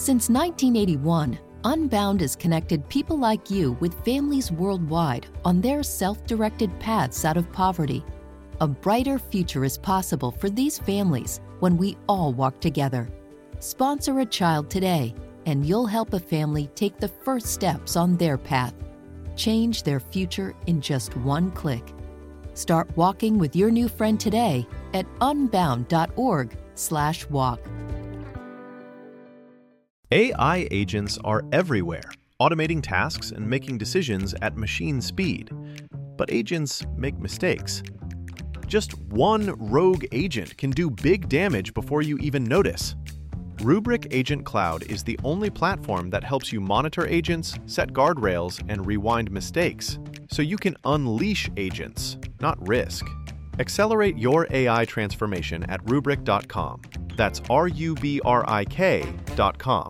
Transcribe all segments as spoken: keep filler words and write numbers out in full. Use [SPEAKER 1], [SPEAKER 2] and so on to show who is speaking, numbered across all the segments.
[SPEAKER 1] Since nineteen eighty-one, Unbound has connected people like you with families worldwide on their self-directed paths out of poverty. A brighter future is possible for these families when we all walk together. Sponsor a child today, and you'll help a family take the first steps on their path. Change their future in just one click. Start walking with your new friend today at unbound.org slash walk.
[SPEAKER 2] A I agents are everywhere, automating tasks and making decisions at machine speed. But agents make mistakes. Just one rogue agent can do big damage before you even notice. Rubrik Agent Cloud is the only platform that helps you monitor agents, set guardrails, and rewind mistakes, so you can unleash agents, not risk. Accelerate your A I transformation at rubrik dot com. That's R U B R I K dot com.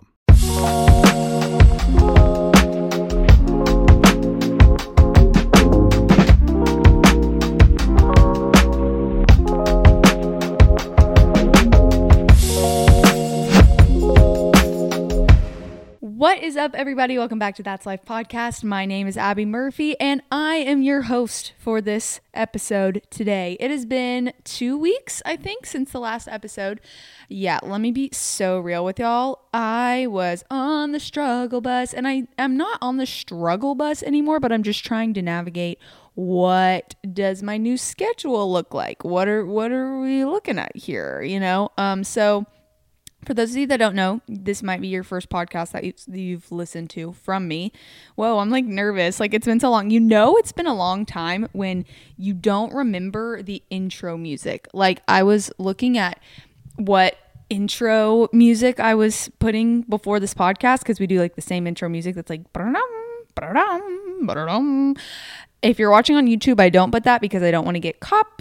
[SPEAKER 3] What is up, everybody? Welcome back to That's Life Podcast. My name is Abby Murphy, and I am your host for this episode today. It has been two weeks, I think, since the last episode. Yeah, let me be so real with y'all. I was on the struggle bus, and I am not on the struggle bus anymore, but I'm just trying to navigate what does my new schedule look like? What are what are we looking at here? You know, um, so. For those of you that don't know, this might be your first podcast that you've listened to from me. Whoa, I'm like nervous. Like, it's been so long. You know, it's been a long time when you don't remember the intro music. Like, I was looking at what intro music I was putting before this podcast, because we do like the same intro music that's like ba-da-dum, ba-da-dum, ba-da-dum. If you're watching on YouTube, I don't put that because I don't want to get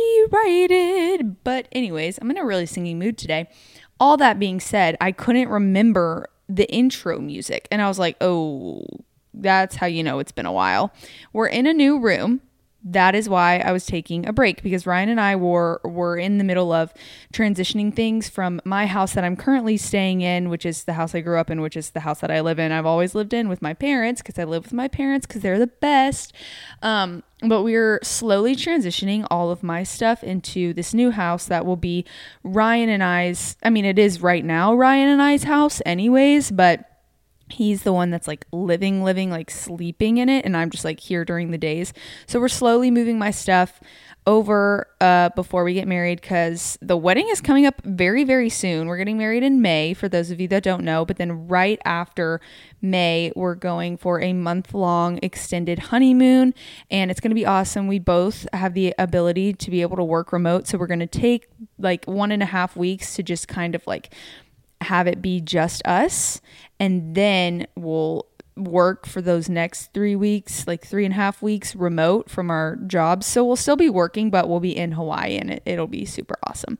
[SPEAKER 3] copyrighted. But anyways, I'm in a really singing mood today. All that being said, I couldn't remember the intro music. And I was like, oh, that's how you know it's been a while. We're in a new room. That is why I was taking a break, because Ryan and I were, were in the middle of transitioning things from my house that I'm currently staying in, which is the house I grew up in, which is the house that I live in. I've always lived in with my parents because I live with my parents because they're the best. Um, but we're slowly transitioning all of my stuff into this new house that will be Ryan and I's. I mean, it is right now Ryan and I's house anyways, but he's the one that's like living, living, like sleeping in it. And I'm just like here during the days. So we're slowly moving my stuff over uh, before we get married, because the wedding is coming up very, very soon. We're getting married in May, for those of you that don't know. But then right after May, we're going for a month-long extended honeymoon. And it's going to be awesome. We both have the ability to be able to work remote. So we're going to take like one and a half weeks to just kind of like have it be just us, and then we'll work for those next three weeks, like three and a half weeks remote from our jobs. So we'll still be working, but we'll be in Hawaii, and it, it'll be super awesome.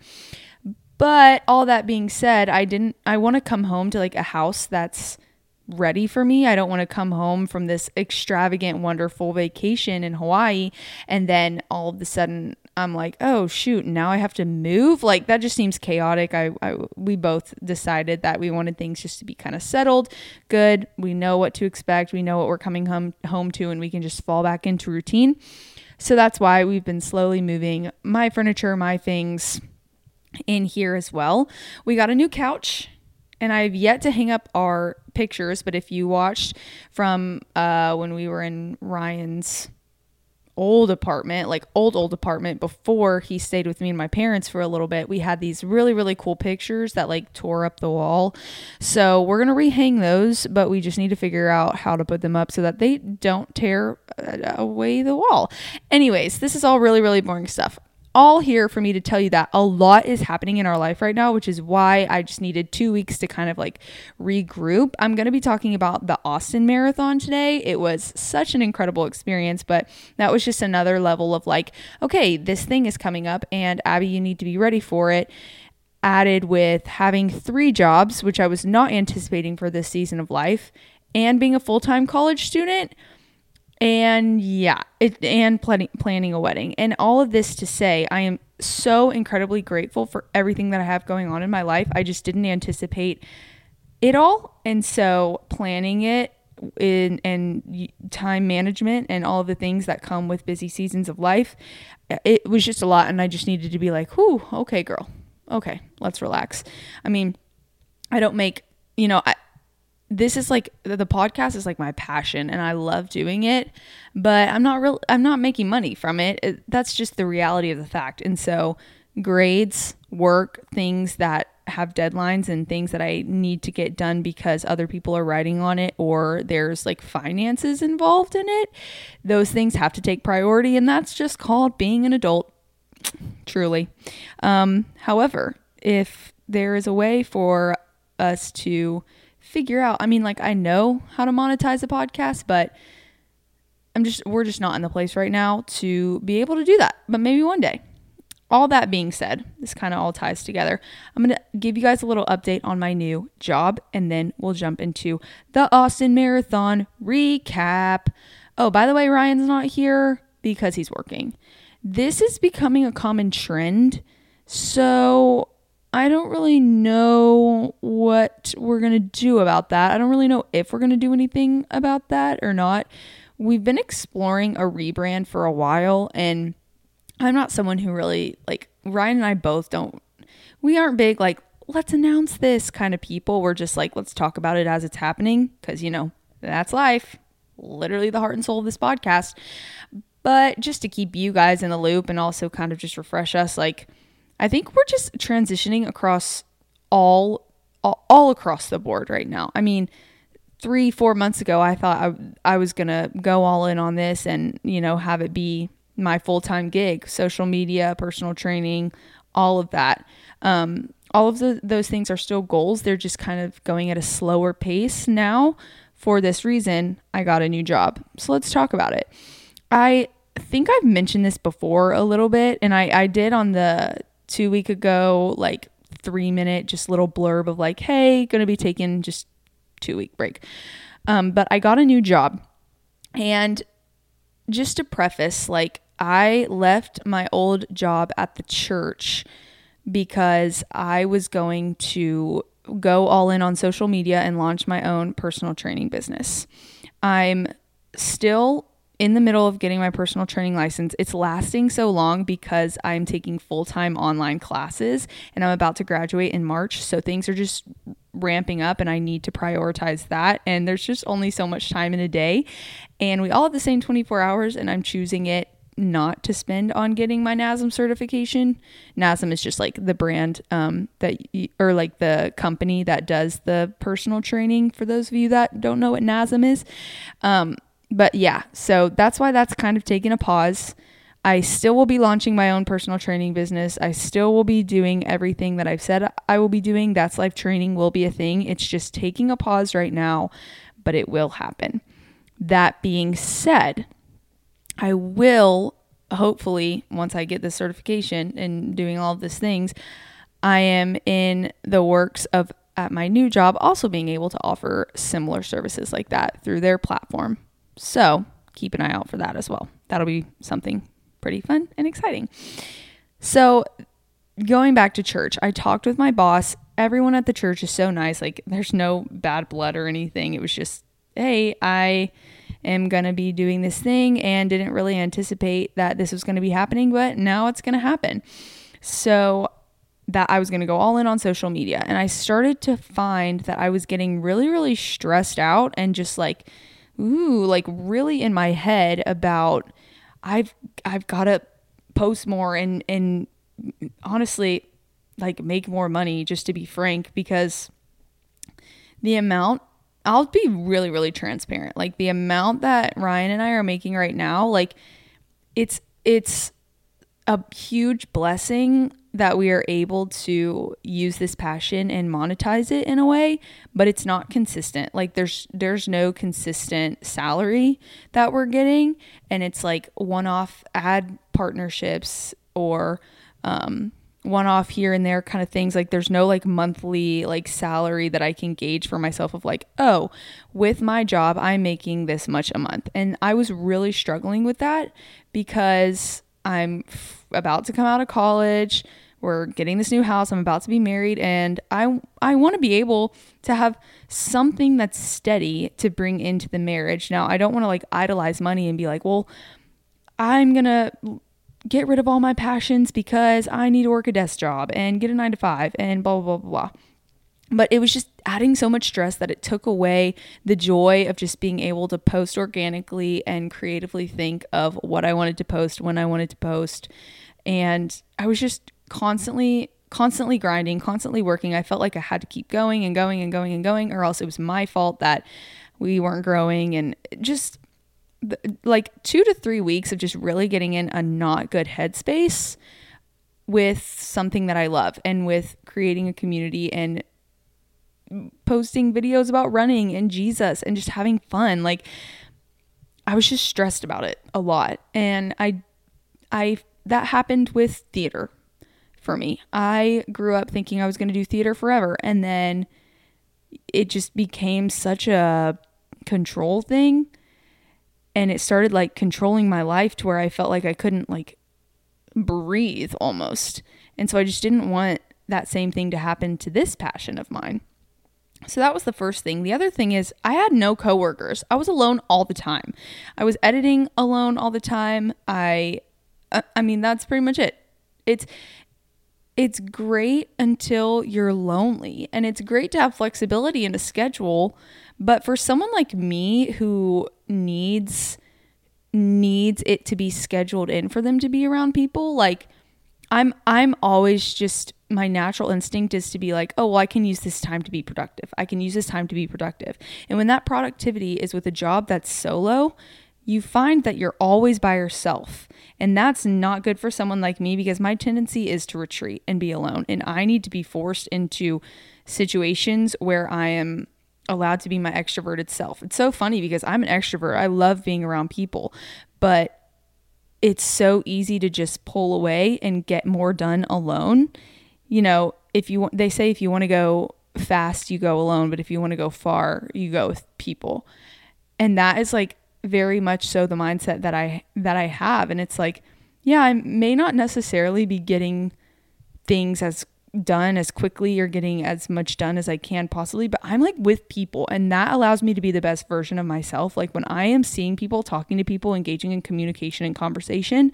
[SPEAKER 3] But all that being said, I didn't, I want to come home to like a house that's ready for me. I don't want to come home from this extravagant, wonderful vacation in Hawaii, and then all of a sudden I'm like, oh shoot, now I have to move. Like, that just seems chaotic. I, I we both decided that we wanted things just to be kind of settled, good. We know what to expect. We know what we're coming home home to, and we can just fall back into routine. So that's why we've been slowly moving my furniture, my things in here as well. We got a new couch, and I've yet to hang up our pictures, but if you watched from uh, when we were in Ryan's old apartment, like old, old apartment before he stayed with me and my parents for a little bit, we had these really, really cool pictures that like tore up the wall. So we're going to rehang those, but we just need to figure out how to put them up so that they don't tear away the wall. Anyways, this is all really, really boring stuff. All here for me to tell you that a lot is happening in our life right now, which is why I just needed two weeks to kind of like regroup. I'm going to be talking about the Austin Marathon today. It was such an incredible experience, but that was just another level of like, okay, this thing is coming up, and Abby, you need to be ready for it. Added with having three jobs, which I was not anticipating for this season of life, and being a full-time college student. And yeah, it, and planning, planning a wedding, and all of this to say, I am so incredibly grateful for everything that I have going on in my life. I just didn't anticipate it all. And so planning it in and time management and all of the things that come with busy seasons of life, it was just a lot. And I just needed to be like, whew, okay, girl. Okay, let's relax. I mean, I don't make, you know, I, this is like, the podcast is like my passion and I love doing it, but I'm not real, I'm not making money from it. it. That's just the reality of the fact. And so grades, work, things that have deadlines and things that I need to get done because other people are writing on it or there's like finances involved in it, those things have to take priority, and that's just called being an adult, truly. Um, however, if there is a way for us to figure out, I mean, like, I know how to monetize a podcast, but I'm just, we're just not in the place right now to be able to do that, but maybe one day. All that being said, this kind of all ties together. I'm going to give you guys a little update on my new job, and then we'll jump into the Austin Marathon recap. Oh, by the way, Ryan's not here because he's working. This is becoming a common trend, so I don't really know what we're going to do about that. I don't really know if we're going to do anything about that or not. We've been exploring a rebrand for a while, and I'm not someone who really, like, Ryan and I both don't, we aren't big, like, let's announce this kind of people. We're just like, let's talk about it as it's happening because, you know, that's life. Literally the heart and soul of this podcast. But just to keep you guys in the loop and also kind of just refresh us, like, I think we're just transitioning across all, all, all across the board right now. I mean, three, four months ago, I thought I, I was going to go all in on this and, you know, have it be my full-time gig, social media, personal training, all of that. Um, all of the, those things are still goals. They're just kind of going at a slower pace now. For this reason, I got a new job. So let's talk about it. I think I've mentioned this before a little bit, and I, I did on the two week ago, like three minute, just little blurb of like, hey, going to be taking just two week break. Um, but I got a new job, and just to preface, like, I left my old job at the church because I was going to go all in on social media and launch my own personal training business. I'm still in the middle of getting my personal training license. It's lasting so long because I'm taking full-time online classes and I'm about to graduate in March. So things are just ramping up and I need to prioritize that. And there's just only so much time in a day. And we all have the same twenty-four hours, and I'm choosing it not to spend on getting my N A S M certification. N A S M is just like the brand um, that, y- or like the company that does the personal training, for those of you that don't know what N A S M is. Um, but yeah, so that's why that's kind of taking a pause. I still will be launching my own personal training business. I still will be doing everything that I've said I will be doing. That's Life training will be a thing. It's just taking a pause right now, but it will happen. That being said, I will, hopefully, once I get the certification and doing all of these things, I am in the works of, at my new job, also being able to offer similar services like that through their platform. So keep an eye out for that as well. That'll be something pretty fun and exciting. So going back to church, I talked with my boss. Everyone at the church is so nice. Like, there's no bad blood or anything. It was just, hey, I am going to be doing this thing and didn't really anticipate that this was going to be happening, but now it's going to happen. So that I was going to go all in on social media. And I started to find that I was getting really, really stressed out and just like, ooh, like really in my head about I've, I've got to post more and, and honestly, like make more money, just to be frank, because the amount, I'll be really, really transparent. Like the amount that Ryan and I are making right now, like it's, it's a huge blessing that we are able to use this passion and monetize it in a way, but it's not consistent. Like there's, there's no consistent salary that we're getting. And it's like one-off ad partnerships or, um, one-off here and there kind of things. Like there's no like monthly like salary that I can gauge for myself of like, oh, with my job, I'm making this much a month. And I was really struggling with that because I'm f- about to come out of college. we're getting this new house. I'm about to be married, and I I want to be able to have something that's steady to bring into the marriage. Now, I don't want to like idolize money and be like, well, I'm going to get rid of all my passions because I need to work a desk job and get a nine to five and blah, blah, blah, blah. But it was just adding so much stress that it took away the joy of just being able to post organically and creatively think of what I wanted to post when I wanted to post. And I was just constantly, constantly grinding, constantly working. I felt like I had to keep going and going and going and going, or else it was my fault that we weren't growing. And just like two to three weeks of just really getting in a not good headspace with something that I love, and with creating a community and posting videos about running and Jesus and just having fun. Like, I was just stressed about it a lot. And I, I, that happened with theater for me. I grew up thinking I was going to do theater forever. And then it just became such a control thing. And it started like controlling my life to where I felt like I couldn't like breathe almost. And so I just didn't want that same thing to happen to this passion of mine. So that was the first thing. The other thing is I had no coworkers. I was alone all the time. I was editing alone all the time. I, I mean, that's pretty much it. It's, it's great until you're lonely, and it's great to have flexibility in a schedule. But for someone like me who needs, needs it to be scheduled in for them to be around people, like I'm, I'm always just, my natural instinct is to be like, oh, well, I can use this time to be productive. I can use this time to be productive. And when that productivity is with a job that's solo, you find that you're always by yourself. And that's not good for someone like me, because my tendency is to retreat and be alone. And I need to be forced into situations where I am allowed to be my extroverted self. It's so funny because I'm an extrovert. I love being around people, but it's so easy to just pull away and get more done alone. You know, if you want, they say if you want to go fast, you go alone, but if you want to go far, you go with people. And that is like very much so the mindset that I, that I have. And it's like, yeah, I may not necessarily be getting things as done as quickly or getting as much done as I can possibly, but I'm like with people, and that allows me to be the best version of myself. Like when I am seeing people, talking to people, engaging in communication and conversation,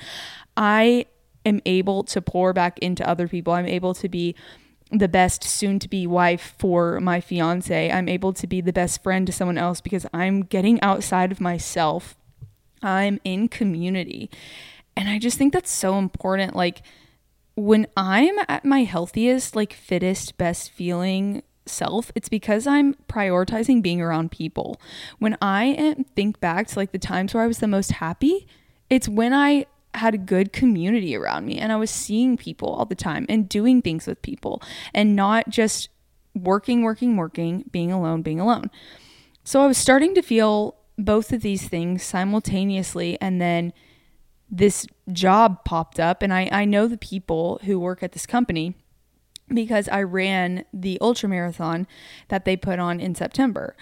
[SPEAKER 3] I am able to pour back into other people. I'm able to be the best soon to be wife for my fiance. I'm able to be the best friend to someone else because I'm getting outside of myself. I'm in community. And I just think that's so important. Like when I'm at my healthiest, like fittest, best feeling self, it's because I'm prioritizing being around people. When I am, think back to like the times where I was the most happy, it's when I had a good community around me and I was seeing people all the time and doing things with people and not just working, working, working, being alone, being alone. So I was starting to feel both of these things simultaneously, and then this job popped up, and I, I know the people who work at this company because I ran the ultra marathon that they put on in September.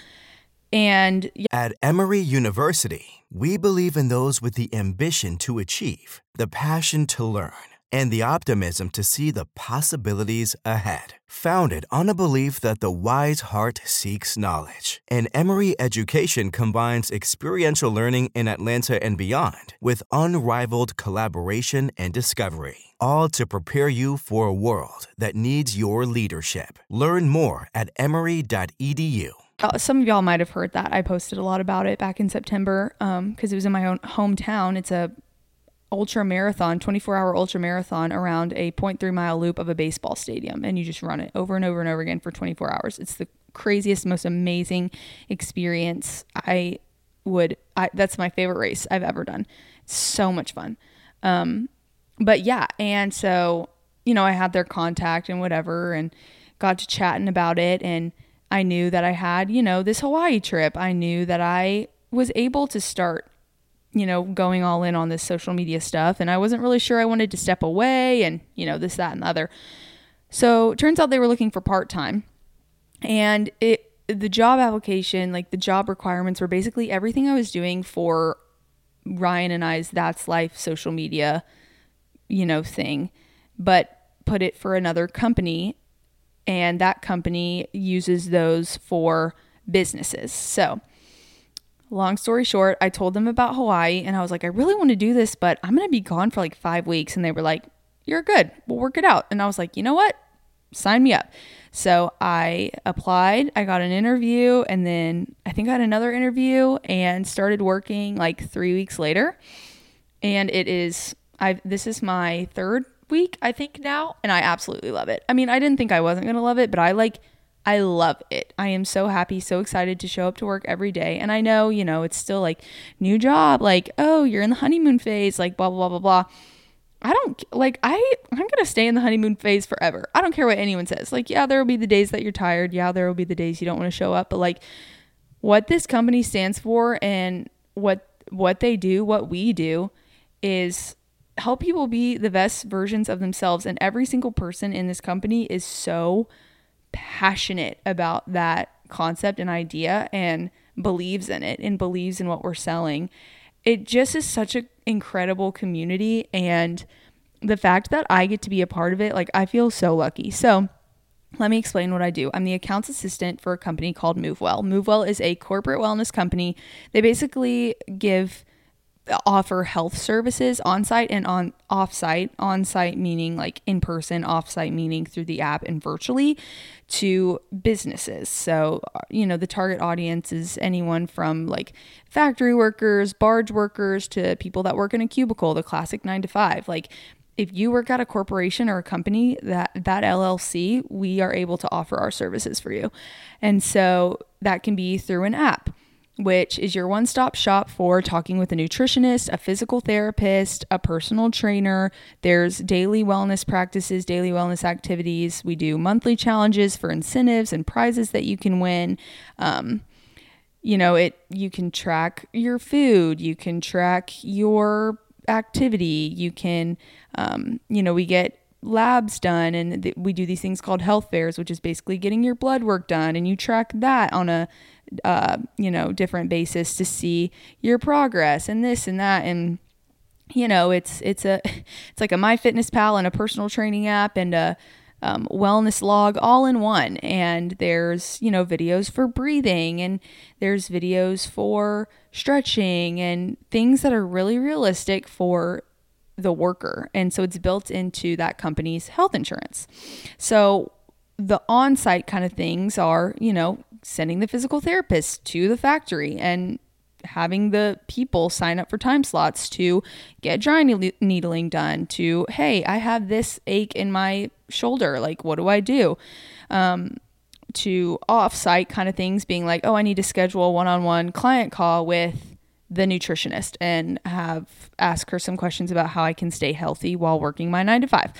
[SPEAKER 3] And
[SPEAKER 4] at Emory University, we believe in those with the ambition to achieve, the passion to learn, and the optimism to see the possibilities ahead. Founded on a belief that the wise heart seeks knowledge, and Emory Education combines experiential learning in Atlanta and beyond with unrivaled collaboration and discovery, all to prepare you for a world that needs your leadership. Learn more at emory dot e d u.
[SPEAKER 3] Some of y'all might have heard that. I posted a lot about it back in September um, because it was in my own hometown. It's a ultra marathon, twenty-four hour ultra marathon around a zero point three mile loop of a baseball stadium. And you just run it over and over and over again for twenty-four hours. It's the craziest, most amazing experience. I would, I, that's my favorite race I've ever done. It's so much fun. Um, but yeah. And so, you know, I had their contact and whatever, and got to chatting about it. And I knew that I had, you know, this Hawaii trip. I knew that I was able to start, you know, going all in on this social media stuff. And I wasn't really sure I wanted to step away and, you know, this, that, and the other. So it turns out they were looking for part-time. And it, the job application, like the job requirements were basically everything I was doing for Ryan and I's That's Life social media, you know, thing. But put it for another company, and that company uses those for businesses. So long story short, I told them about Hawaii, and I was like, I really want to do this, but I'm going to be gone for like five weeks. And they were like, you're good. We'll work it out. And I was like, you know what? Sign me up. So I applied, I got an interview, and then I think I had another interview and started working like three weeks later. And it is, I this is my third week, I think now, and I absolutely love it. I mean, I didn't think I wasn't going to love it, but I like, I love it. I am so happy, so excited to show up to work every day. And I know, you know, it's still like new job, like, oh, you're in the honeymoon phase, like blah, blah, blah, blah, blah. I don't like, I, I'm going to stay in the honeymoon phase forever. I don't care what anyone says. Like, yeah, there will be the days that you're tired. Yeah, there will be the days you don't want to show up. But like what this company stands for and what, what they do, what we do is help people be the best versions of themselves. And every single person in this company is so passionate about that concept and idea and believes in it and believes in what we're selling. It just is such an incredible community, and the fact that I get to be a part of it, like I feel so lucky. So let me explain what I do. I'm the accounts assistant for a company called MoveWell. MoveWell is a corporate wellness company. They basically give offer health services on-site and on off-site. On-site meaning like in person, off-site meaning through the app and virtually, to businesses. So, you know, the target audience is anyone from like factory workers, barge workers, to people that work in a cubicle, the classic nine to five. Like if you work at a corporation or a company, that that L L C, we are able to offer our services for you. And so that can be through an app, which is your one-stop shop for talking with a nutritionist, a physical therapist, a personal trainer. There's daily wellness practices, daily wellness activities. We do monthly challenges for incentives and prizes that you can win. Um, you know, it. You can track your food. You can track your activity. You can, um, you know, we get labs done, and th- we do these things called health fairs, which is basically getting your blood work done, and you track that on a uh, you know, different basis to see your progress and this and that. And, you know, it's, it's a, it's like a MyFitnessPal and a personal training app and a um, wellness log all in one. And there's, you know, videos for breathing, and there's videos for stretching and things that are really realistic for the worker. And so it's built into that company's health insurance. So the on-site kind of things are, you know, sending the physical therapist to the factory and having the people sign up for time slots to get dry needling done, to, hey, I have this ache in my shoulder. Like, what do I do? Um, to off-site kind of things being like, oh, I need to schedule a one-on-one client call with the nutritionist and have ask her some questions about how I can stay healthy while working my nine to five.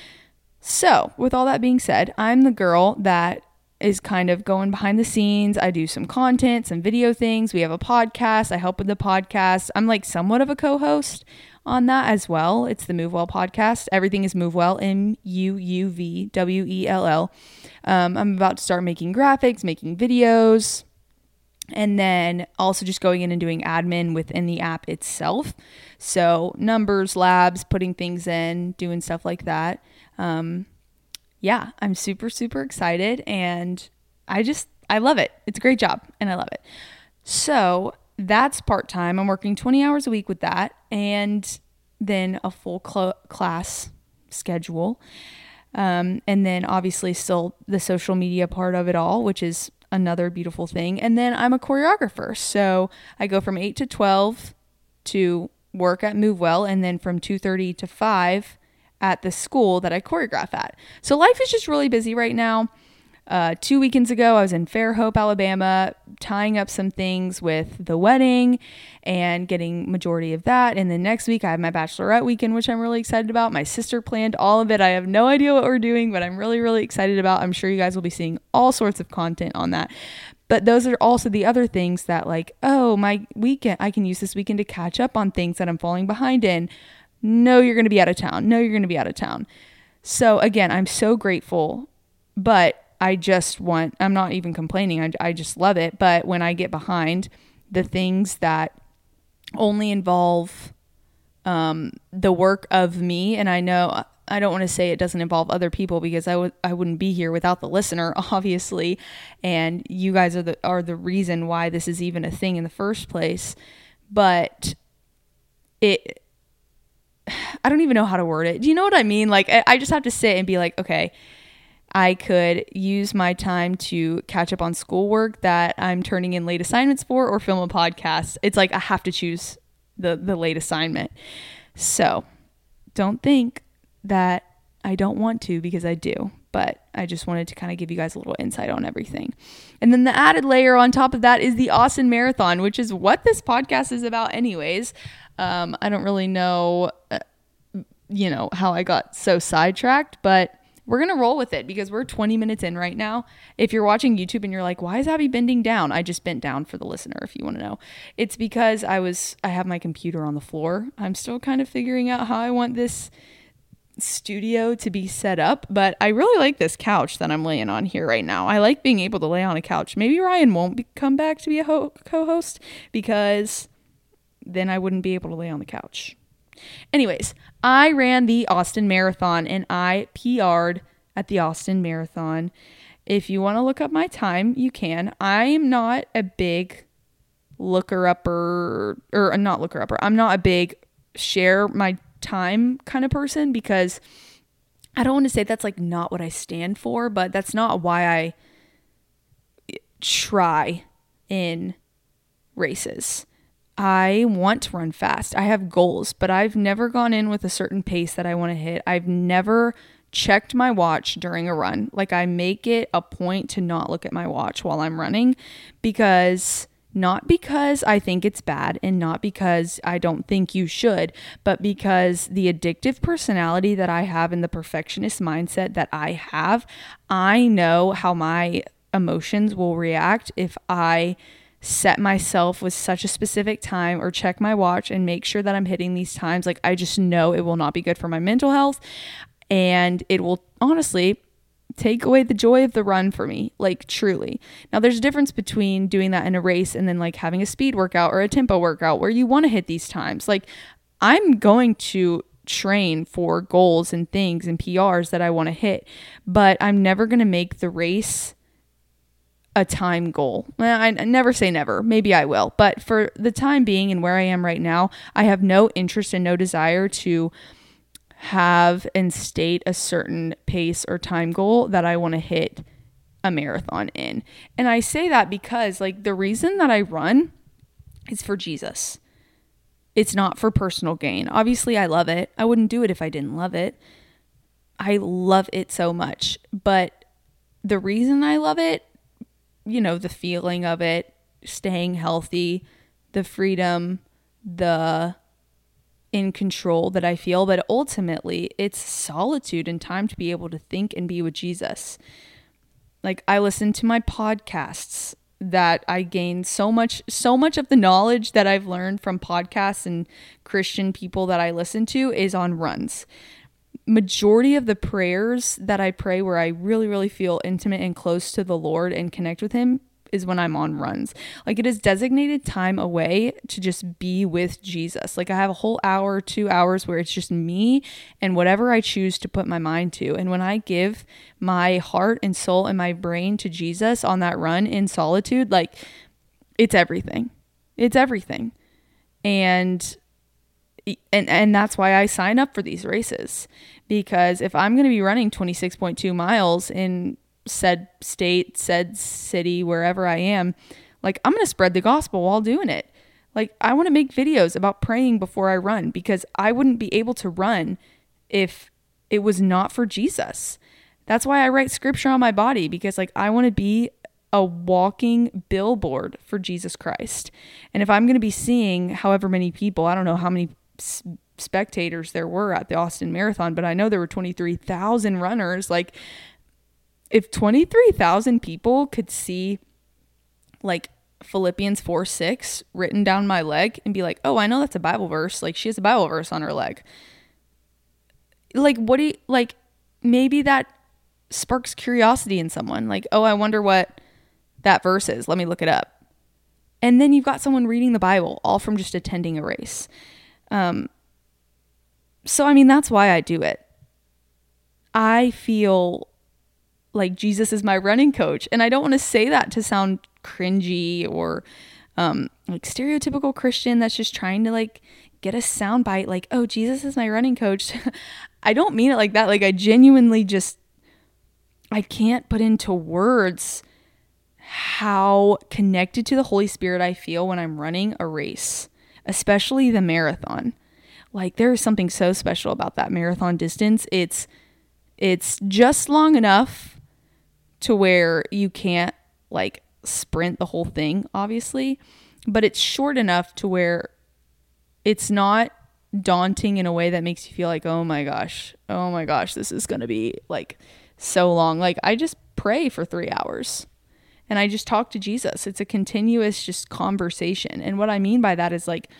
[SPEAKER 3] So with all that being said, I'm the girl that is kind of going behind the scenes. I do some content, some video things. We have a podcast. I help with the podcast. I'm like somewhat of a co-host on that as well. It's the MoveWell podcast. Everything is MoveWell, M U U V W E L L. Um, I'm about to start making graphics, making videos, and then also just going in and doing admin within the app itself. So numbers, labs, putting things in, doing stuff like that. Um, yeah, I'm super, super excited, and I just, I love it. It's a great job, and I love it. So that's part-time. I'm working twenty hours a week with that, and then a full cl- class schedule. Um, and then obviously still the social media part of it all, which is another beautiful thing. And then I'm a choreographer. So I go from eight to twelve to work at MoveWell, and then from two thirty to five at the school that I choreograph at. So life is just really busy right now. Uh, two weekends ago, I was in Fairhope, Alabama, tying up some things with the wedding and getting majority of that. And then next week, I have my bachelorette weekend, which I'm really excited about. My sister planned all of it. I have no idea what we're doing, but I'm really, really excited about. I'm sure you guys will be seeing all sorts of content on that. But those are also the other things that, like, oh, my weekend, I can use this weekend to catch up on things that I'm falling behind in. No, you're going to be out of town. No, you're going to be out of town. So again, I'm so grateful, but I just want, I'm not even complaining. I, I just love it. But when I get behind the things that only involve um, the work of me, and I know I don't want to say it doesn't involve other people, because I would I wouldn't be here without the listener, obviously, and you guys are the are the reason why this is even a thing in the first place. But it, I don't even know how to word it. Do you know what I mean? Like, I, I just have to sit and be like, okay, I could use my time to catch up on schoolwork that I'm turning in late assignments for, or film a podcast. It's like I have to choose the the late assignment. So don't think that I don't want to, because I do, but I just wanted to kind of give you guys a little insight on everything. And then the added layer on top of that is the Austin Marathon, which is what this podcast is about anyways. Um, I don't really know, uh, you know, how I got so sidetracked, but we're going to roll with it because we're twenty minutes in right now. If you're watching YouTube and you're like, why is Abby bending down? I just bent down for the listener, if you want to know. It's because I was, I have my computer on the floor. I'm still kind of figuring out how I want this studio to be set up, but I really like this couch that I'm laying on here right now. I like being able to lay on a couch. Maybe Ryan won't be, come back to be a ho- co-host, because then I wouldn't be able to lay on the couch. Anyways, I ran the Austin Marathon and I P R'd at the Austin Marathon. If you want to look up my time, you can. I'm not a big looker upper, or not looker upper. I'm not a big share my time kind of person, because I don't want to say that's like not what I stand for, but that's not why I try in races. I want to run fast. I have goals, but I've never gone in with a certain pace that I want to hit. I've never checked my watch during a run. Like, I make it a point to not look at my watch while I'm running, because not because I think it's bad and not because I don't think you should, but because the addictive personality that I have and the perfectionist mindset that I have, I know how my emotions will react if I set myself with such a specific time or check my watch and make sure that I'm hitting these times. Like, I just know it will not be good for my mental health, and it will honestly take away the joy of the run for me, like, truly. Now, there's a difference between doing that in a race and then like having a speed workout or a tempo workout where you want to hit these times. Like, I'm going to train for goals and things and P Rs that I want to hit, but I'm never going to make the race a time goal. I, I never say never. Maybe I will, but for the time being and where I am right now, I have no interest and no desire to have and state a certain pace or time goal that I want to hit a marathon in. And I say that because, like, the reason that I run is for Jesus. It's not for personal gain. Obviously, I love it. I wouldn't do it if I didn't love it. I love it so much. But the reason I love it, you know, the feeling of it, staying healthy, the freedom, the in control that I feel, but ultimately it's solitude and time to be able to think and be with Jesus. Like, I listen to my podcasts that I gain so much, so much of the knowledge that I've learned from podcasts and Christian people that I listen to is on runs. Majority of the prayers that I pray where I really, really feel intimate and close to the Lord and connect with him is when I'm on runs. Like, it is designated time away to just be with Jesus. Like, I have a whole hour, two hours where it's just me and whatever I choose to put my mind to. And when I give my heart and soul and my brain to Jesus on that run in solitude, like, it's everything. It's everything. And And and that's why I sign up for these races, because if I'm going to be running twenty-six point two miles in said state, said city, wherever I am, like, I'm going to spread the gospel while doing it. Like, I want to make videos about praying before I run, because I wouldn't be able to run if it was not for Jesus. That's why I write scripture on my body, because, like, I want to be a walking billboard for Jesus Christ. And if I'm going to be seeing however many people, I don't know how many spectators there were at the Austin Marathon, but I know there were twenty-three thousand runners. Like, if twenty-three thousand people could see, like, Philippians four six written down my leg and be like, oh, I know that's a Bible verse. Like, she has a Bible verse on her leg. Like, what do you, like, maybe that sparks curiosity in someone. Like, oh, I wonder what that verse is. Let me look it up. And then you've got someone reading the Bible, all from just attending a race. Um, so, I mean, that's why I do it. I feel like Jesus is my running coach. And I don't want to say that to sound cringy or um, like stereotypical Christian that's just trying to like get a soundbite like, oh, Jesus is my running coach. I don't mean it like that. Like I genuinely just, I can't put into words how connected to the Holy Spirit I feel when I'm running a race, especially the marathon. Like there is something so special about that marathon distance. It's it's just long enough to where you can't like sprint the whole thing, obviously, but it's short enough to where it's not daunting in a way that makes you feel like, oh my gosh, oh my gosh, this is going to be like so long. Like I just pray for three hours and I just talk to Jesus. It's a continuous just conversation. And what I mean by that is like,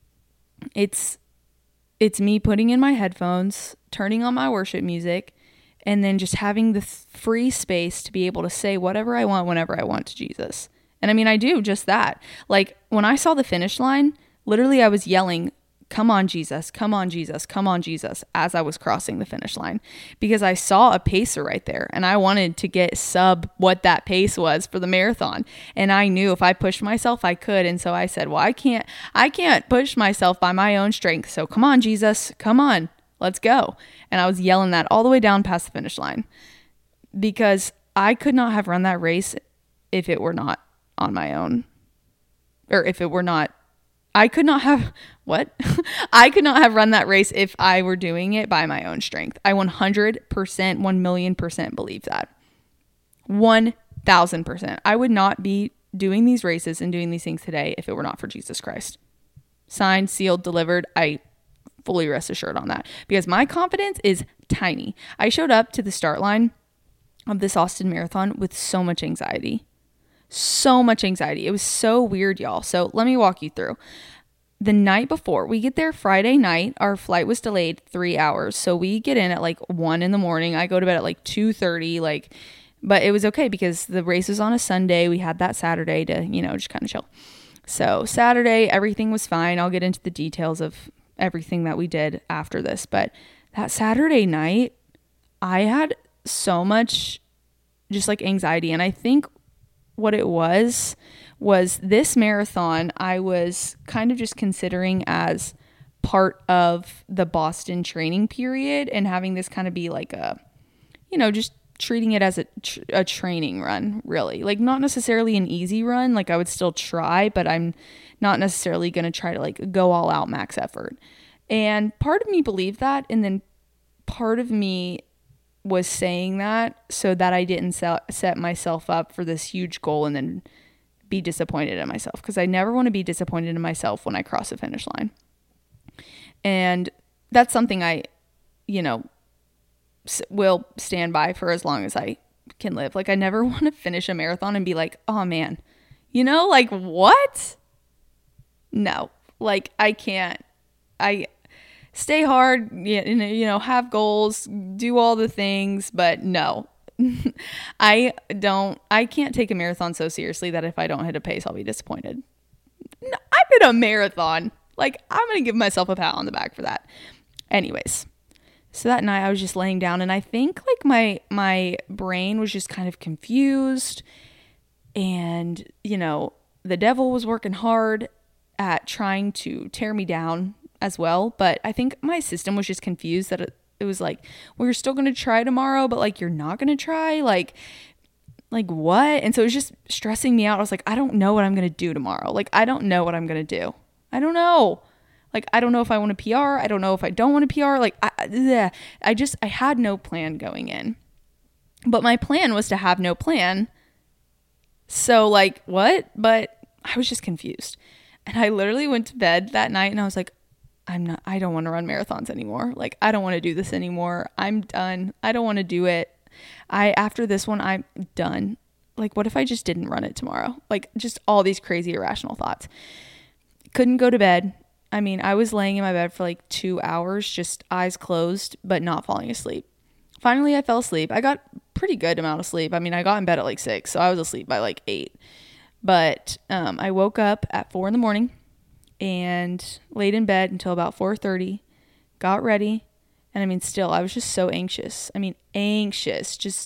[SPEAKER 3] it's, it's me putting in my headphones, turning on my worship music, and then just having the free space to be able to say whatever I want, whenever I want to Jesus. And I mean, I do just that. Like when I saw the finish line, literally I was yelling, come on, Jesus, come on, Jesus, come on, Jesus, as I was crossing the finish line, because I saw a pacer right there and I wanted to get sub what that pace was for the marathon. And I knew if I pushed myself, I could. And so I said, well, I can't, I can't push myself by my own strength. So come on, Jesus, come on, let's go. And I was yelling that all the way down past the finish line because I could not have run that race if it were not on my own, or if it were not I could not have, what? I could not have run that race if I were doing it by my own strength. I one hundred percent, one million percent believe that. one thousand percent. I would not be doing these races and doing these things today if it were not for Jesus Christ. Signed, sealed, delivered. I fully rest assured on that because my confidence is tiny. I showed up to the start line of this Austin Marathon with so much anxiety. So much anxiety. It was so weird, y'all. So let me walk you through. The night before, we get there Friday night. Our flight was delayed three hours. So we get in at like one in the morning. I go to bed at like two thirty. Like, but it was okay because the race was on a Sunday. We had that Saturday to, you know, just kind of chill. So Saturday, everything was fine. I'll get into the details of everything that we did after this. But that Saturday night, I had so much just like anxiety. And I think what it was, was this marathon I was kind of just considering as part of the Boston training period and having this kind of be like a, you know, just treating it as a, tr- a training run, really. Like not necessarily an easy run. Like I would still try, but I'm not necessarily going to try to like go all out max effort. And part of me believed that. And then part of me was saying that so that I didn't set myself up for this huge goal and then be disappointed in myself, because I never want to be disappointed in myself when I cross a finish line. And that's something I, you know, will stand by for as long as I can live. Like I never want to finish a marathon and be like, oh man, you know, like what? No, like I can't, I stay hard, you know, have goals, do all the things, but no, I don't, I can't take a marathon so seriously that if I don't hit a pace, I'll be disappointed. No, I'm in a marathon. Like I'm going to give myself a pat on the back for that. Anyways, so that night I was just laying down and I think like my, my brain was just kind of confused and, you know, the devil was working hard at trying to tear me down as well. But I think my system was just confused that it, it was like, well, you're still going to try tomorrow, but like, you're not going to try like, like what? And so it was just stressing me out. I was like, I don't know what I'm going to do tomorrow. Like, I don't know what I'm going to do. I don't know. Like, I don't know if I want to P R. I don't know if I don't want to P R. Like, I, bleh. I just, I had no plan going in, but my plan was to have no plan. So like, what? But I was just confused. And I literally went to bed that night and I was like, I'm not, I don't want to run marathons anymore. Like, I don't want to do this anymore. I'm done. I don't want to do it. I, after this one, I'm done. Like, what if I just didn't run it tomorrow? Like, just all these crazy irrational thoughts. Couldn't go to bed. I mean, I was laying in my bed for like two hours, just eyes closed, but not falling asleep. Finally, I fell asleep. I got pretty good amount of sleep. I mean, I got in bed at like six, so I was asleep by like eight. But um, I woke up at four in the morning and laid in bed until about four thirty, got ready, And I mean, still, I was just so anxious. I mean, anxious, just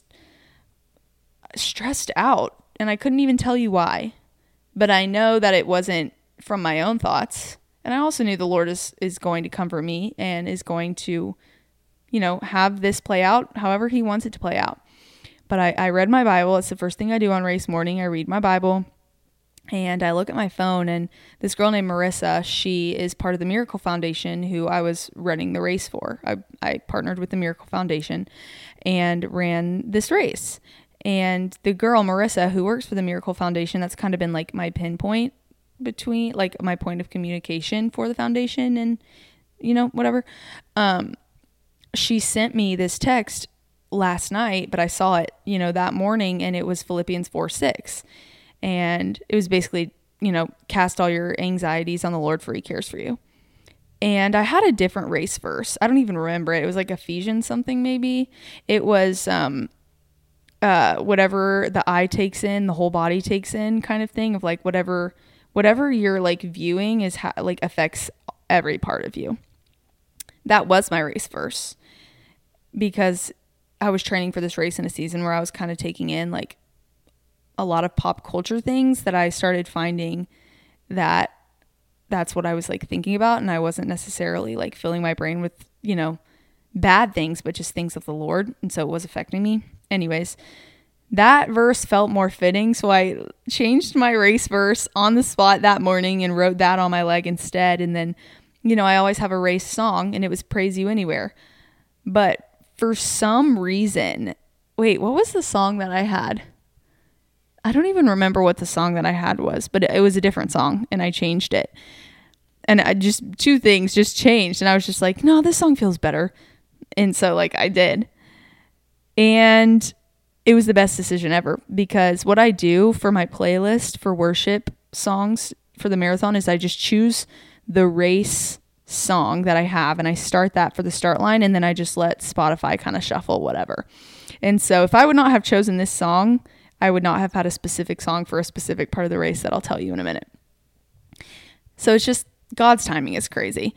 [SPEAKER 3] stressed out. And I couldn't even tell you why. But I know that it wasn't from my own thoughts. And I also knew the Lord is, is going to comfort me and is going to, you know, have this play out however he wants it to play out. But I, I read my Bible. It's the first thing I do on race morning. I read my Bible and I look at my phone, and this girl named Marissa, she is part of the Miracle Foundation, who I was running the race for. I, I partnered with the Miracle Foundation and ran this race. And the girl, Marissa, who works for the Miracle Foundation, that's kind of been like my pinpoint between, like my point of communication for the foundation and, you know, whatever. Um, she sent me this text last night, but I saw it, you know, that morning, and it was Philippians four six. And it was basically, you know, cast all your anxieties on the Lord, for he cares for you. And I had a different race verse. I don't even remember it. It was like Ephesians something, maybe. It was, um, uh, whatever the eye takes in, the whole body takes in, kind of thing, of like whatever, whatever you're like viewing is ha- like affects every part of you. That was my race verse, because I was training for this race in a season where I was kind of taking in like a lot of pop culture things that I started finding that that's what I was like thinking about. And I wasn't necessarily like filling my brain with, you know, bad things, but just things of the Lord. And so it was affecting me. Anyways, that verse felt more fitting. So I changed my race verse on the spot that morning and wrote that on my leg instead. And then, you know, I always have a race song, and it was Praise You Anywhere. But for some reason, wait, what was the song that I had? I don't even remember what the song that I had was, but it was a different song, and I changed it. And I just, two things just changed, and I was just like, no, this song feels better. And so like I did. And it was the best decision ever, because what I do for my playlist for worship songs for the marathon is I just choose the race song that I have, and I start that for the start line, and then I just let Spotify kind of shuffle whatever. And so if I would not have chosen this song, I would not have had a specific song for a specific part of the race that I'll tell you in a minute. So it's just, God's timing is crazy.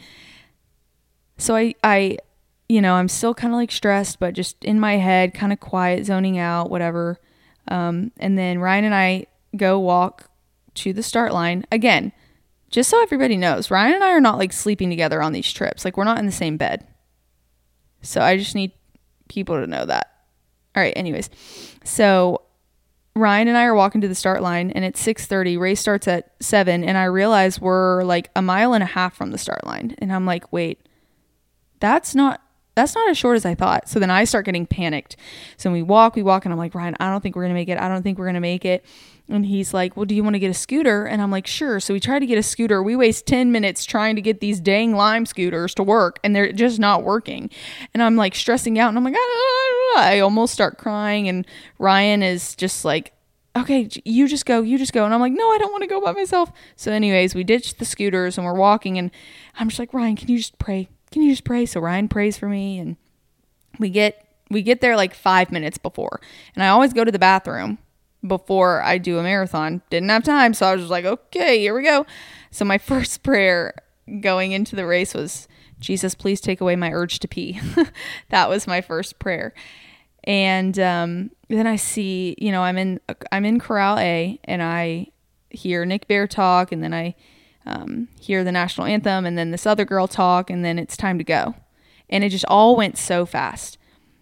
[SPEAKER 3] So I, I, you know, I'm still kind of like stressed, but just in my head, kind of quiet, zoning out, whatever. Um, and then Ryan and I go walk to the start line. Again, just so everybody knows, Ryan and I are not like sleeping together on these trips. Like, we're not in the same bed. So I just need people to know that. All right. Anyways, so Ryan and I are walking to the start line, and it's six thirty. Race starts at seven, and I realize we're like a mile and a half from the start line. And I'm like, wait, that's not, that's not as short as I thought. So then I start getting panicked. So we walk, we walk, and I'm like, Ryan, I don't think we're going to make it. I don't think we're going to make it. And he's like, well, do you want to get a scooter? And I'm like, sure. So we try to get a scooter. We waste ten minutes trying to get these dang Lime scooters to work, and they're just not working. And I'm like stressing out, and I'm like, ah, I almost start crying. And Ryan is just like, okay, you just go, you just go. And I'm like, no, I don't want to go by myself. So anyways, we ditched the scooters and we're walking, and I'm just like, Ryan, can you just pray? Can you just pray? So Ryan prays for me, and we get, we get there like five minutes before. And I always go to the bathroom before I do a marathon. Didn't have time. So I was just like, okay, here we go. So my first prayer going into the race was, Jesus, please take away my urge to pee. That was my first prayer. And um, then I see, you know, I'm in I'm in Corral A, and I hear Nick Bear talk, and then I um, hear the national anthem, and then this other girl talk, and then it's time to go. And it just all went so fast.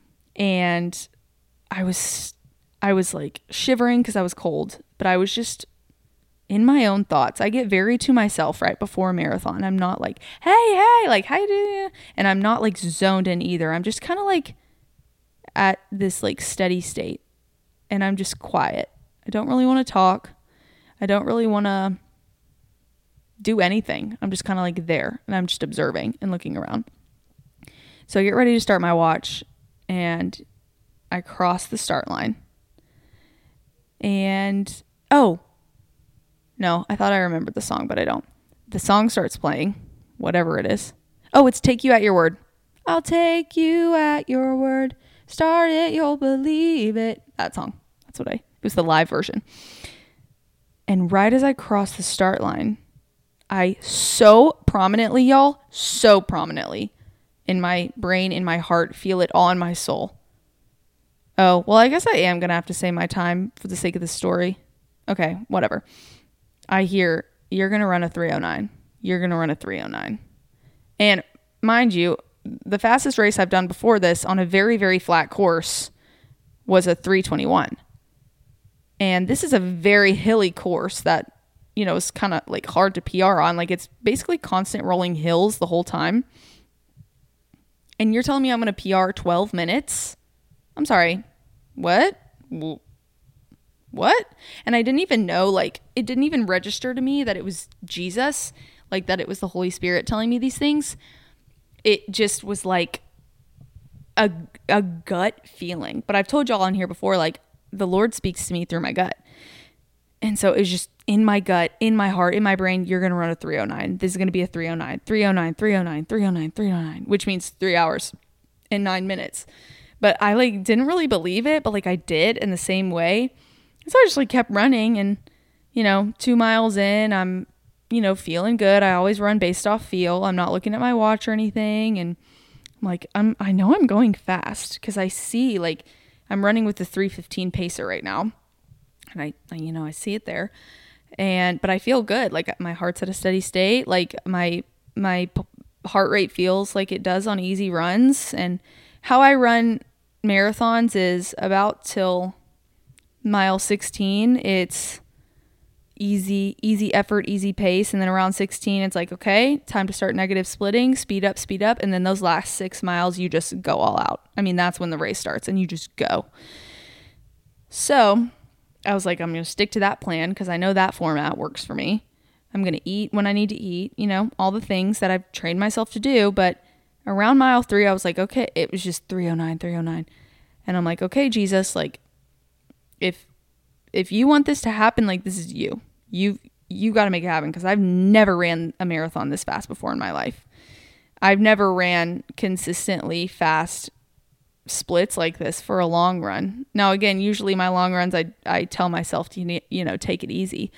[SPEAKER 3] And I was I was like shivering because I was cold, but I was just in my own thoughts. I get very to myself right before a marathon. I'm not like, hey, hey, like, how you doing? And I'm not like zoned in either. I'm just kind of like at this like steady state, and I'm just quiet. I don't really want to talk. I don't really want to do anything. I'm just kind of like there, and I'm just observing and looking around. So I get ready to start my watch, and I cross the start line. And oh no, I thought I remembered the song, but I don't. The song starts playing, whatever it is. Oh, it's Take You at Your Word. I'll take you at your word. Start it, you'll believe it. That song. That's what I, it was the live version. And right as I crossed the start line, I so prominently, y'all, so prominently, in my brain, in my heart, feel it all in my soul. Oh, well, I guess I am going to have to say my time for the sake of the story. Okay, whatever. I hear, you're going to run a three oh nine. You're going to run a three oh nine. And mind you, the fastest race I've done before this on a very, very flat course was a three twenty-one. And this is a very hilly course that, you know, is kind of like hard to P R on. Like it's basically constant rolling hills the whole time. And you're telling me I'm going to P R twelve minutes? I'm sorry. What? What? And I didn't even know, like, it didn't even register to me that it was Jesus, like that it was the Holy Spirit telling me these things. It just was like a, a gut feeling. But I've told y'all on here before, like, the Lord speaks to me through my gut. And so it was just in my gut, in my heart, in my brain, you're going to run a three oh nine. This is going to be a three oh nine, three oh nine, three oh nine, three oh nine, three oh nine, which means three hours and nine minutes. But I like didn't really believe it, but like I did in the same way. So I just like kept running, and, you know, two miles in, I'm, you know, feeling good. I always run based off feel. I'm not looking at my watch or anything. And I'm like, I'm, I know I'm going fast because I see, like, I'm running with the three fifteen pacer right now. And I, I, you know, I see it there. And, but I feel good. Like my heart's at a steady state. Like my, my p- heart rate feels like it does on easy runs. And how I run marathons is about till mile sixteen, it's easy, easy effort, easy pace. And then around sixteen, it's like, okay, time to start negative splitting, speed up, speed up. And then those last six miles, you just go all out. I mean, that's when the race starts and you just go. So I was like, I'm going to stick to that plan because I know that format works for me. I'm going to eat when I need to eat, you know, all the things that I've trained myself to do. But around mile three, I was like, okay, it was just three oh nine, three oh nine. And I'm like, okay, Jesus, like, if if you want this to happen, like, this is you. You you got to make it happen because I've never ran a marathon this fast before in my life. I've never ran consistently fast splits like this for a long run. Now, again, usually my long runs, I I tell myself to, you know, take it easy.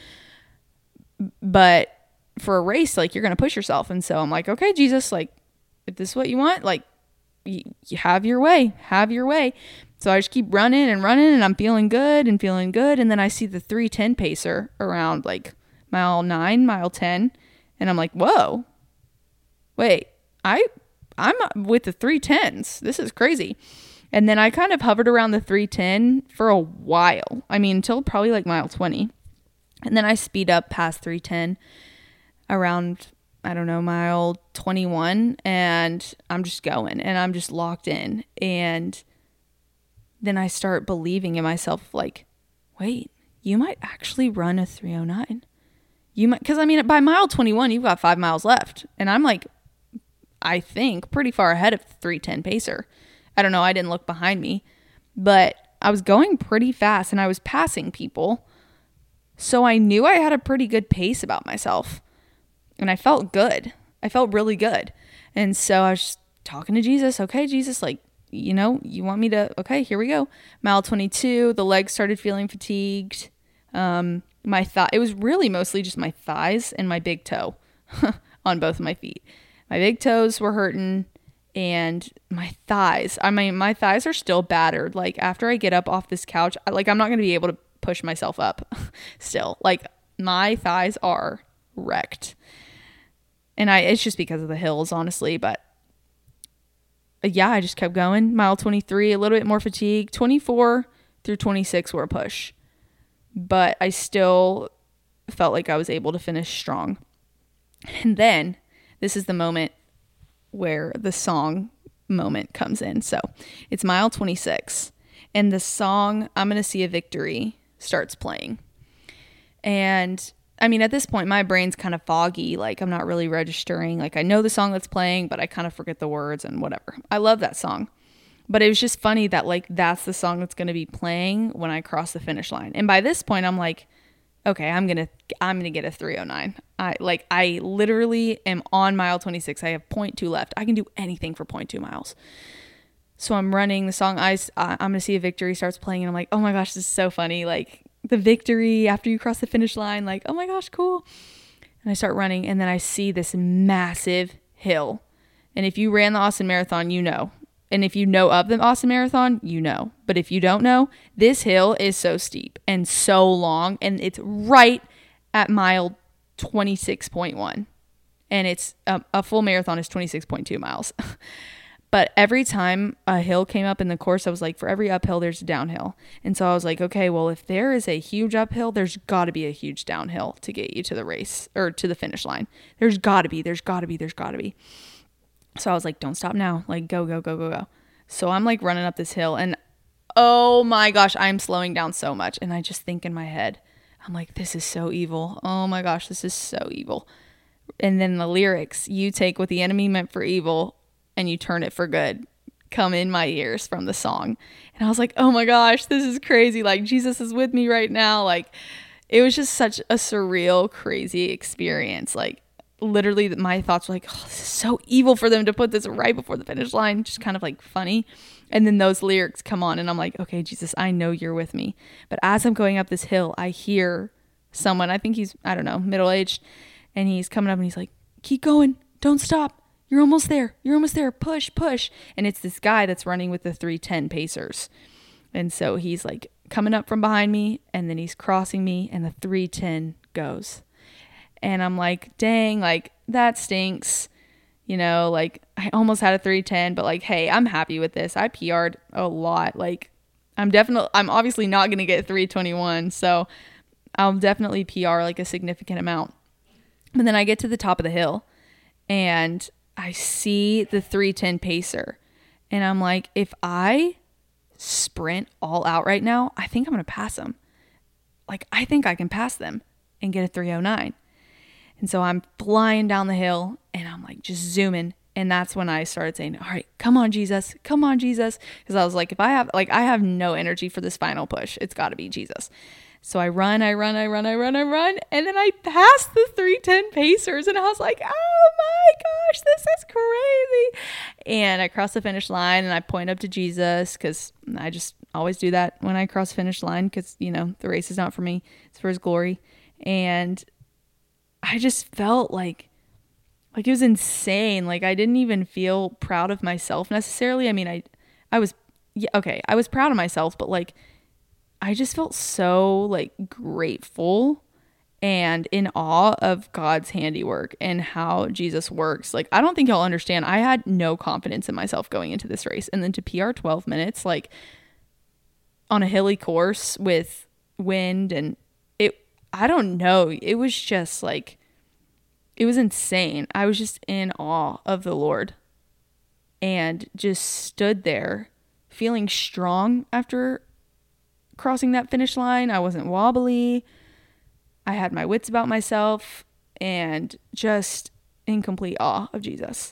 [SPEAKER 3] But for a race, like, you're going to push yourself. And so I'm like, okay, Jesus, like, if this is what you want, like, you, you have your way, have your way. So I just keep running and running, and I'm feeling good and feeling good. And then I see the three ten pacer around like mile nine, mile ten. And I'm like, whoa, wait, I, I'm with the three tens. This is crazy. And then I kind of hovered around the three ten for a while. I mean, until probably like mile twenty. And then I speed up past three ten around, I don't know, mile twenty-one. And I'm just going, and I'm just locked in. And then I start believing in myself, like, wait, you might actually run a three oh nine. You might, because I mean, by mile twenty-one, you've got five miles left. And I'm like, I think pretty far ahead of the three ten pacer. I don't know. I didn't look behind me, but I was going pretty fast and I was passing people. So I knew I had a pretty good pace about myself, and I felt good. I felt really good. And so I was just talking to Jesus. Okay, Jesus, like, you know, you want me to, okay, here we go. Mile twenty-two, the legs started feeling fatigued. Um, my thigh, it was really mostly just my thighs and my big toe on both of my feet. My big toes were hurting, and my thighs, I mean, my thighs are still battered. Like, after I get up off this couch, I, like, I'm not going to be able to push myself up still. Like, my thighs are wrecked. And I, it's just because of the hills, honestly, but yeah, I just kept going. Mile twenty-three, a little bit more fatigue. twenty-four through twenty-six were a push. But I still felt like I was able to finish strong. And then, this is the moment where the song moment comes in. So, it's mile twenty-six. And the song, I'm Gonna See a Victory, starts playing. And I mean, at this point, my brain's kind of foggy. Like, I'm not really registering. Like, I know the song that's playing, but I kind of forget the words and whatever. I love that song. But it was just funny that, like, that's the song that's going to be playing when I cross the finish line. And by this point, I'm like, okay, I'm going to I'm going to get a three oh nine. I like I literally am on mile twenty-six. I have point two left. I can do anything for point two miles. So I'm running the song. I, I'm going to see a victory starts playing, and I'm like, oh my gosh, this is so funny. Like, the victory after you cross the finish line, like, oh my gosh, cool. And I start running, and then I see this massive hill, And if you ran the Austin Marathon, you know. And if you know of the Austin Marathon, you know. But if you don't know, this hill is so steep and so long. And it's right at mile twenty-six point one. And it's um, a full marathon is twenty-six point two miles. But every time a hill came up in the course, I was like, for every uphill, there's a downhill. And so I was like, okay, well, if there is a huge uphill, there's got to be a huge downhill to get you to the race or to the finish line. There's got to be, there's got to be, there's got to be. So I was like, don't stop now. Like, go, go, go, go, go. So I'm like running up this hill and oh my gosh, I'm slowing down so much. And I just think in my head, I'm like, this is so evil. Oh my gosh, this is so evil. And then the lyrics, you take what the enemy meant for evil and you turn it for good, come in my ears from the song. And I was like, oh my gosh, this is crazy. Like, Jesus is with me right now. Like, it was just such a surreal, crazy experience. Like, literally my thoughts were like, oh, this is so evil for them to put this right before the finish line. Just kind of like funny. And then those lyrics come on and I'm like, okay, Jesus, I know you're with me. But as I'm going up this hill, I hear someone, I think he's, I don't know, middle-aged, and he's coming up and he's like, keep going. Don't stop. You're almost there. You're almost there. Push, push. And it's this guy that's running with the three ten Pacers. And so he's like coming up from behind me and then he's crossing me and the three ten goes. And I'm like, dang, like that stinks. You know, like I almost had a three ten, but like, hey, I'm happy with this. I P R'd a lot. Like I'm definitely, I'm obviously not going to get three twenty-one. So I'll definitely P R like a significant amount. But then I get to the top of the hill and I see the three ten Pacer and I'm like, if I sprint all out right now, I think I'm going to pass them. Like, I think I can pass them and get a three oh nine. And so I'm flying down the hill and I'm like just zooming. And that's when I started saying, all right, come on, Jesus, come on, Jesus. Because I was like, if I have, like, I have no energy for this final push. It's got to be Jesus. So I run, I run, I run, I run, I run. And then I passed the three ten Pacers and I was like, oh my gosh, this is crazy. And I crossed the finish line and I point up to Jesus because I just always do that when I cross the finish line because, you know, the race is not for me. It's for his glory. And I just felt like, like it was insane. Like I didn't even feel proud of myself necessarily. I mean, I, I was, yeah, okay. I was proud of myself, but like, I just felt so like grateful and in awe of God's handiwork and how Jesus works. Like, I don't think y'all understand. I had no confidence in myself going into this race. And then to P R twelve minutes, like on a hilly course with wind and it, I don't know. It was just like, it was insane. I was just in awe of the Lord and just stood there feeling strong after crossing that finish line. I wasn't wobbly. I had my wits about myself and just in complete awe of Jesus,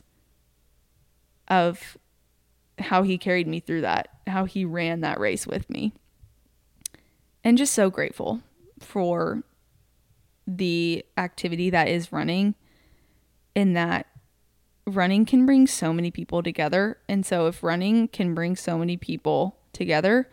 [SPEAKER 3] of how he carried me through that, how he ran that race with me. And just so grateful for the activity that is running, in that running can bring so many people together. And so if running can bring so many people together,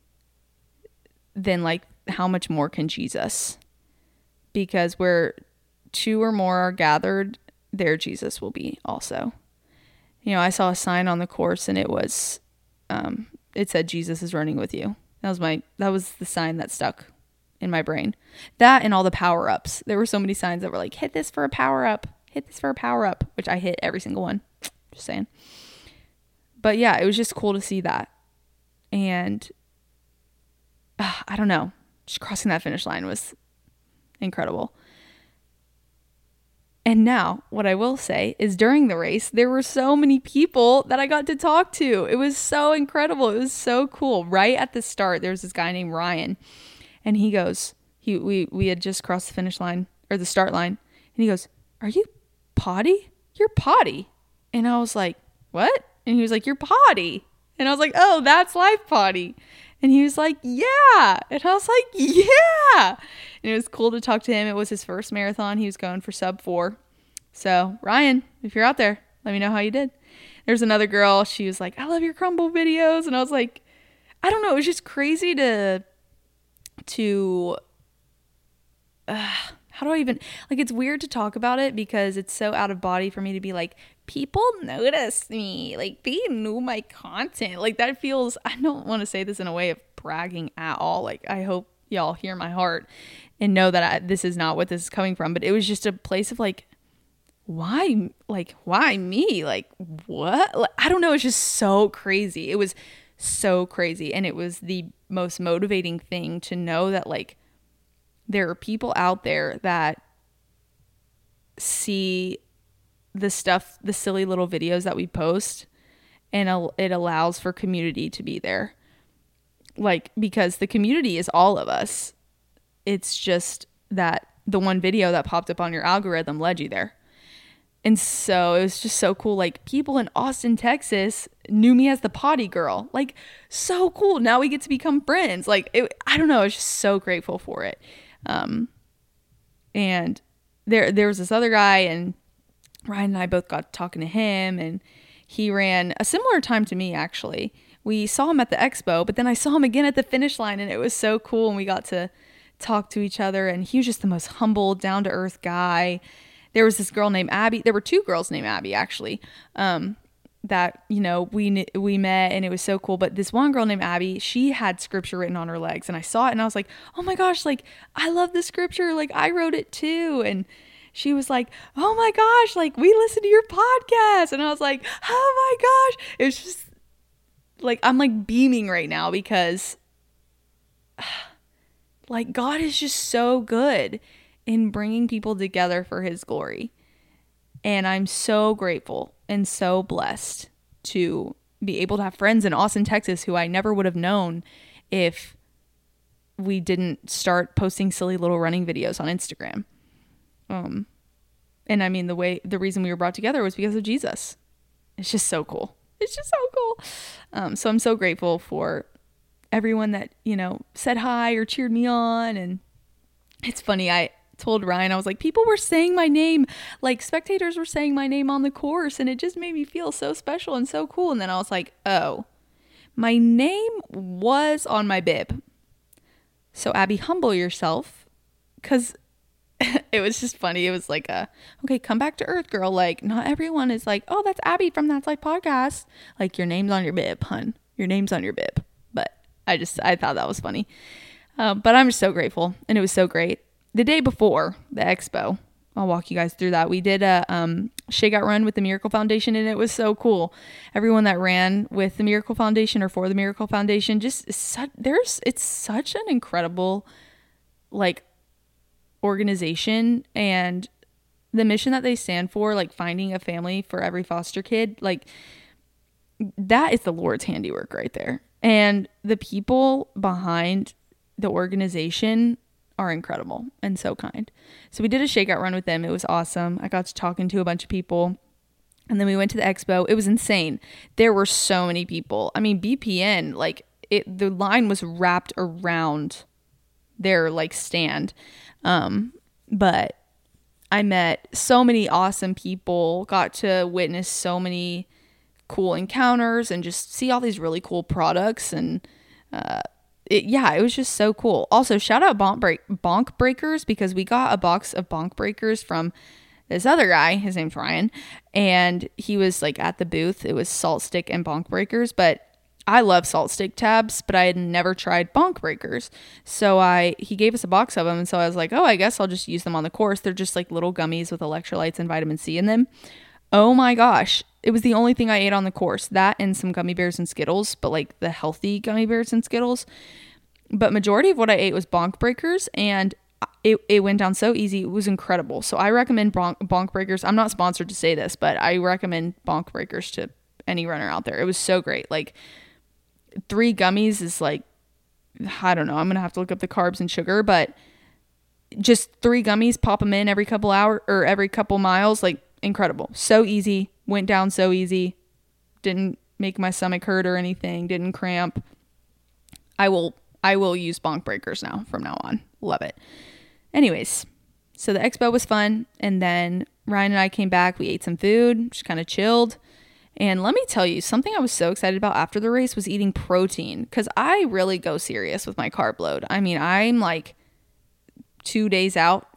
[SPEAKER 3] then like how much more can Jesus? Because where two or more are gathered, there Jesus will be also. You know, I saw a sign on the course and it was, um, it said, Jesus is running with you. That was my, that was the sign that stuck in my brain. That and all the power ups. There were so many signs that were like, hit this for a power up, hit this for a power up, which I hit every single one. Just saying. But yeah, it was just cool to see that. And uh, I don't know, just crossing that finish line was incredible. And now what I will say is during the race, there were so many people that I got to talk to. It was so incredible. It was so cool. Right at the start, there was this guy named Ryan, and he goes, he we we had just crossed the finish line or the start line, and he goes, "Are you potty? You're potty." And I was like, "What?" And he was like, "You're potty." And I was like, "Oh, that's Life Potty." And he was like, "Yeah." And I was like, "Yeah." And it was cool to talk to him. It was his first marathon. He was going for sub four. So Ryan, if you're out there, let me know how you did. There's another girl. She was like, "I love your crumble videos." And I was like, I don't know. It was just crazy to, to, uh, how do I even, like, it's weird to talk about it because it's so out of body for me to be like, people notice me, like they knew my content. Like that feels, I don't want to say this in a way of bragging at all. Like I hope y'all hear my heart and know that I, this is not what this is coming from, but it was just a place of like, why, like, why me? Like what? Like, I don't know. It's just so crazy. It was so crazy. And it was the most motivating thing to know that like, there are people out there that see the stuff, the silly little videos that we post, and it allows for community to be there. Like, because the community is all of us. It's just that the one video that popped up on your algorithm led you there. And so it was just so cool. Like people in Austin, Texas knew me as the potty girl. Like so cool. Now we get to become friends. Like, it, I don't know. I was just so grateful for it. Um, and there, there was this other guy, and Ryan and I both got talking to him, and he ran a similar time to me, actually. We saw him at the expo, but then I saw him again at the finish line, and it was so cool. And we got to talk to each other, and he was just the most humble, down to earth guy. There was this girl named Abby. There were two girls named Abby, actually, um, that, you know, we, we met, and it was so cool. But this one girl named Abby, she had scripture written on her legs, and I saw it and I was like, oh my gosh, like, I love this scripture. Like I wrote it too. And she was like, oh my gosh, like we listened to your podcast. And I was like, oh my gosh. It was just like, I'm like beaming right now because like God is just so good in bringing people together for his glory. And I'm so grateful and so blessed to be able to have friends in Austin, Texas, who I never would have known if we didn't start posting silly little running videos on Instagram. Um, and I mean, the way, the reason we were brought together was because of Jesus. It's just so cool. It's just so cool. Um, so I'm so grateful for everyone that, you know, said hi or cheered me on. And it's funny. I told Ryan, I was like, people were saying my name, like spectators were saying my name on the course, and it just made me feel so special and so cool. And then I was like, oh, my name was on my bib. So Abby, humble yourself, because it was just funny. It was like a, okay, come back to earth, girl. Like, not everyone is like, oh, that's Abby from That's Life Podcast. Like, your name's on your bib, hun. Your name's on your bib. But I just, I thought that was funny. Um, but I'm just so grateful. And it was so great. The day before the expo, I'll walk you guys through that. We did a um, shakeout run with the Miracle Foundation, and it was so cool. Everyone that ran with the Miracle Foundation or for the Miracle Foundation, just such, there's, it's such an incredible, like, organization, and the mission that they stand for, like finding a family for every foster kid, like that is the Lord's handiwork right there. And the people behind the organization are incredible and so kind. So we did a shakeout run with them. It was awesome. I got to talking to a bunch of people, and then we went to the expo. It was insane. There were so many people. I mean, B P N, like it, the line was wrapped around their like stand. Um, but I met so many awesome people, got to witness so many cool encounters and just see all these really cool products. And, uh, it, yeah, it was just so cool. Also, shout out Bonk, Break- Bonk Breakers, because we got a box of Bonk Breakers from this other guy. His name's Ryan, and he was like at the booth. It was Salt Stick and Bonk Breakers, but I love Salt Stick tabs, but I had never tried Bonk Breakers. So I he gave us a box of them, and so I was like, oh, I guess I'll just use them on the course. They're just like little gummies with electrolytes and vitamin C in them. Oh my gosh. It was the only thing I ate on the course. That and some gummy bears and Skittles, but like the healthy gummy bears and Skittles. But majority of what I ate was Bonk Breakers, and it, it went down so easy. It was incredible. So I recommend Bonk, Bonk Breakers. I'm not sponsored to say this, but I recommend Bonk Breakers to any runner out there. It was so great. Like, three gummies is like, I don't know, I'm gonna have to look up the carbs and sugar, but just three gummies, pop them in every couple hours or every couple miles, like incredible. So easy, went down so easy, didn't make my stomach hurt or anything, didn't cramp. I will I will use Bonk Breakers now from now on. Love it. Anyways, so the expo was fun, and then Ryan and I came back, we ate some food, just kind of chilled. And let me tell you, something I was so excited about after the race was eating protein, because I really go serious with my carb load. I mean, I'm like two days out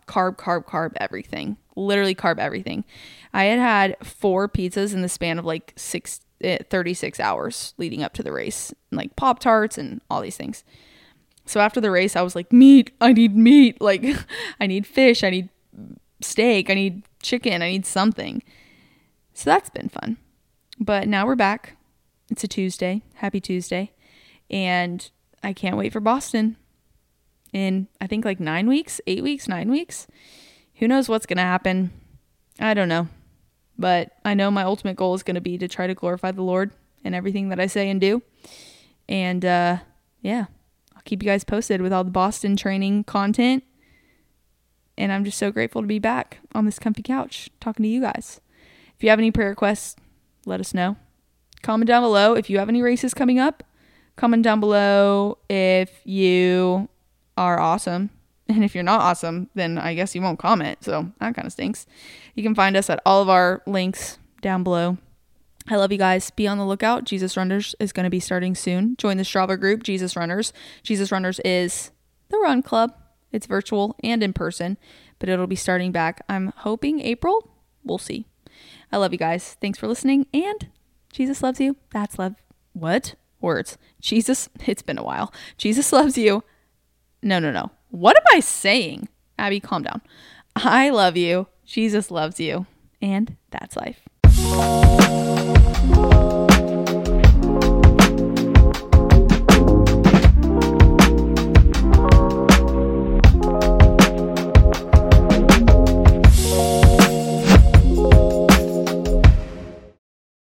[SPEAKER 3] carb, carb, carb, everything. Literally carb everything. I had had four pizzas in the span of like six, thirty-six hours leading up to the race, like Pop-Tarts and all these things. So after the race, I was like, meat, I need meat. Like, I need fish, I need steak, I need chicken, I need something. So that's been fun. But now we're back. It's a Tuesday. Happy Tuesday. And I can't wait for Boston in, I think, like nine weeks, eight weeks, nine weeks. Who knows what's going to happen? I don't know. But I know my ultimate goal is going to be to try to glorify the Lord in everything that I say and do. And uh, yeah, I'll keep you guys posted with all the Boston training content. And I'm just so grateful to be back on this comfy couch talking to you guys. If you have any prayer requests, let us know. Comment down below if you have any races coming up. Comment down below if you are awesome. And if you're not awesome, then I guess you won't comment. So that kind of stinks. You can find us at all of our links down below. I love you guys. Be on the lookout. Jesus Runners is going to be starting soon. Join the Strava group, Jesus Runners. Jesus Runners is the run club. It's virtual and in person, but it'll be starting back. I'm hoping April. We'll see. I love you guys. Thanks for listening. And Jesus loves you. That's love. What? Words. Jesus. It's been a while. Jesus loves you. No, no, no. What am I saying? Abby, calm down. I love you. Jesus loves you. And that's life.